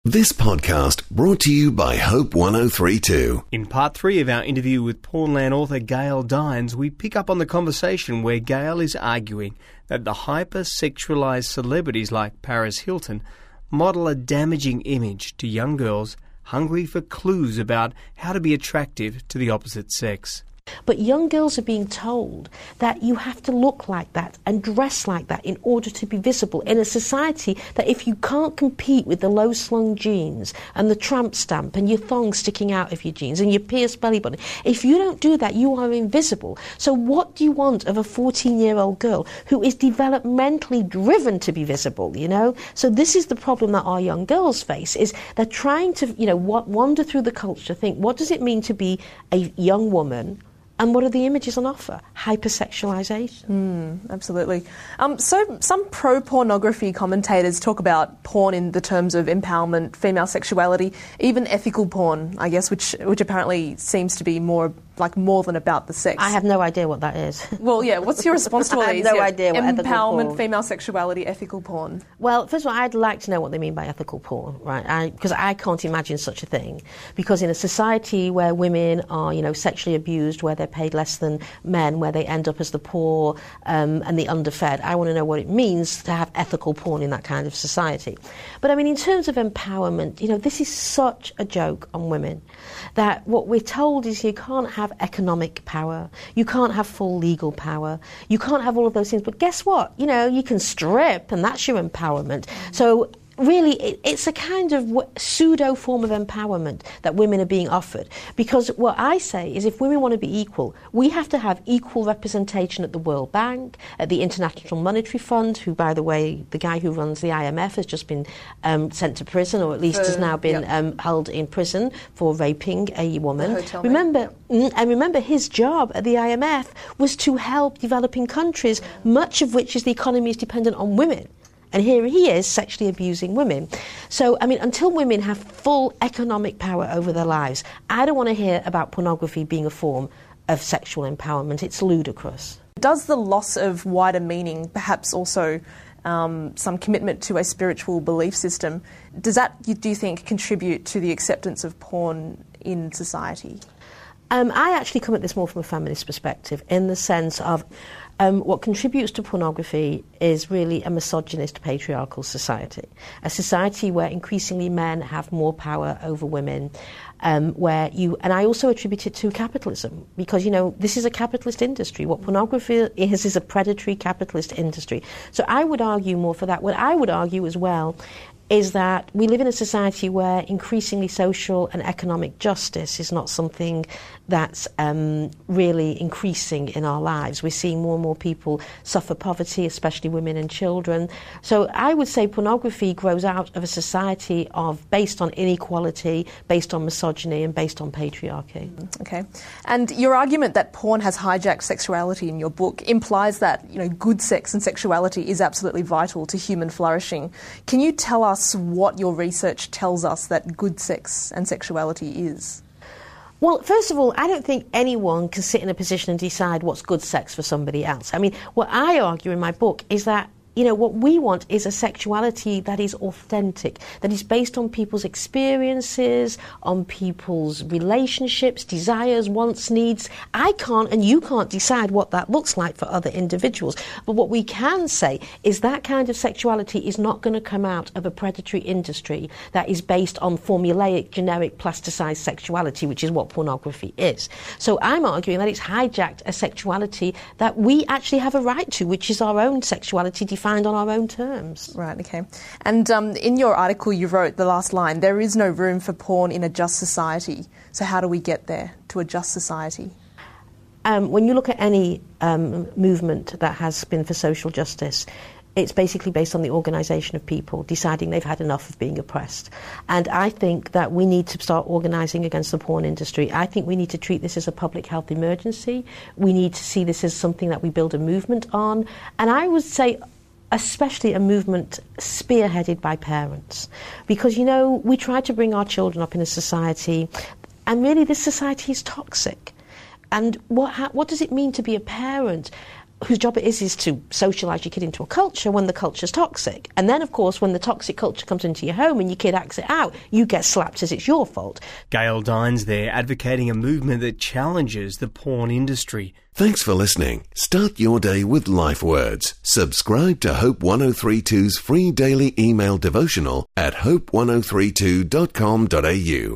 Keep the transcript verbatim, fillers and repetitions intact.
This podcast brought to you by Hope one oh three point two. In part three of our interview with Pornland author Gail Dines, we pick up on the conversation where Gail is arguing that the hyper-sexualised celebrities like Paris Hilton model a damaging image to young girls hungry for clues about how to be attractive to the opposite sex. But young girls are being told that you have to look like that and dress like that in order to be visible in a society that if you can't compete with the low-slung jeans and the tramp stamp and your thong sticking out of your jeans and your pierced belly button, if you don't do that, you are invisible. So what do you want of a fourteen-year-old girl who is developmentally driven to be visible, you know? So this is the problem that our young girls face, is they're trying to, you know, wander through the culture, think, what does it mean to be a young woman? And what are the images on offer? Hypersexualization. Mm, absolutely. Um, so some pro-pornography commentators talk about porn in the terms of empowerment, female sexuality, even ethical porn, I guess, which which apparently seems to be more like more than about the sex. I have no idea what that is. Well, yeah. What's your response to all I these? have no yeah. idea what ethical empowerment, porn. female sexuality, ethical porn. Well, first of all, I'd like to know what they mean by ethical porn, right? Because I, I can't imagine such a thing. Because in a society where women are, you know, sexually abused, where they're paid less than men, where they end up as the poor um, and the underfed, I want to know what it means to have ethical porn in that kind of society. But I mean, in terms of empowerment, you know, this is such a joke on women, that what we're told is you can't have economic power, you can't have full legal power, you can't have all of those things. But guess what? You know, you can strip, and that's your empowerment. So really, it, it's a kind of w- pseudo form of empowerment that women are being offered. Because what I say is, if women want to be equal, we have to have equal representation at the World Bank, at the International Monetary Fund, who, by the way, the guy who runs the I M F has just been um, sent to prison, or at least uh, has now been yep. um, held in prison for raping a woman. Remember, mm, and remember, his job at the I M F was to help developing countries, much of which is the economy is dependent on women. And here he is sexually abusing women. So, I mean, until women have full economic power over their lives, I don't want to hear about pornography being a form of sexual empowerment. It's ludicrous. Does the loss of wider meaning, perhaps also um, some commitment to a spiritual belief system, does that, you, do you think, contribute to the acceptance of porn in society? Um, I actually come at this more from a feminist perspective, in the sense of Um, what contributes to pornography is really a misogynist, patriarchal society. A society where increasingly men have more power over women, um, where you, and I also attribute it to capitalism, because, you know, this is a capitalist industry. What pornography is, is a predatory capitalist industry. So I would argue more for that. What I would argue as well is that we live in a society where increasingly social and economic justice is not something that's um, really increasing in our lives. We're seeing more and more people suffer poverty, especially women and children. So I would say pornography grows out of a society of based on inequality, based on misogyny, and based on patriarchy. Okay. And your argument that porn has hijacked sexuality in your book implies that, you know, good sex and sexuality is absolutely vital to human flourishing. Can you tell us what your research tells us that good sex and sexuality is? Well, first of all, I don't think anyone can sit in a position and decide what's good sex for somebody else. I mean, what I argue in my book is that, you know, what we want is a sexuality that is authentic, that is based on people's experiences, on people's relationships, desires, wants, needs. I can't and you can't decide what that looks like for other individuals. But what we can say is that kind of sexuality is not going to come out of a predatory industry that is based on formulaic, generic, plasticized sexuality, which is what pornography is. So I'm arguing that it's hijacked a sexuality that we actually have a right to, which is our own sexuality defined on our own terms. Right, okay. And um, in your article you wrote the last line, there is no room for porn in a just society. So how do we get there, to a just society? Um, when you look at any um, movement that has been for social justice, it's basically based on the organisation of people deciding they've had enough of being oppressed. And I think that we need to start organising against the porn industry. I think we need to treat this as a public health emergency. We need to see this as something that we build a movement on. And I would say especially a movement spearheaded by parents. Because, you know, we try to bring our children up in a society, and really this society is toxic. And what ha- what does it mean to be a parent whose job it is is to socialise your kid into a culture when the culture's toxic. And then, of course, when the toxic culture comes into your home and your kid acts it out, you get slapped as it's your fault. Gail Dines there, advocating a movement that challenges the porn industry. Thanks for listening. Start your day with Life Words. Subscribe to Hope ten thirty-two's free daily email devotional at hope ten thirty-two dot com dot a u.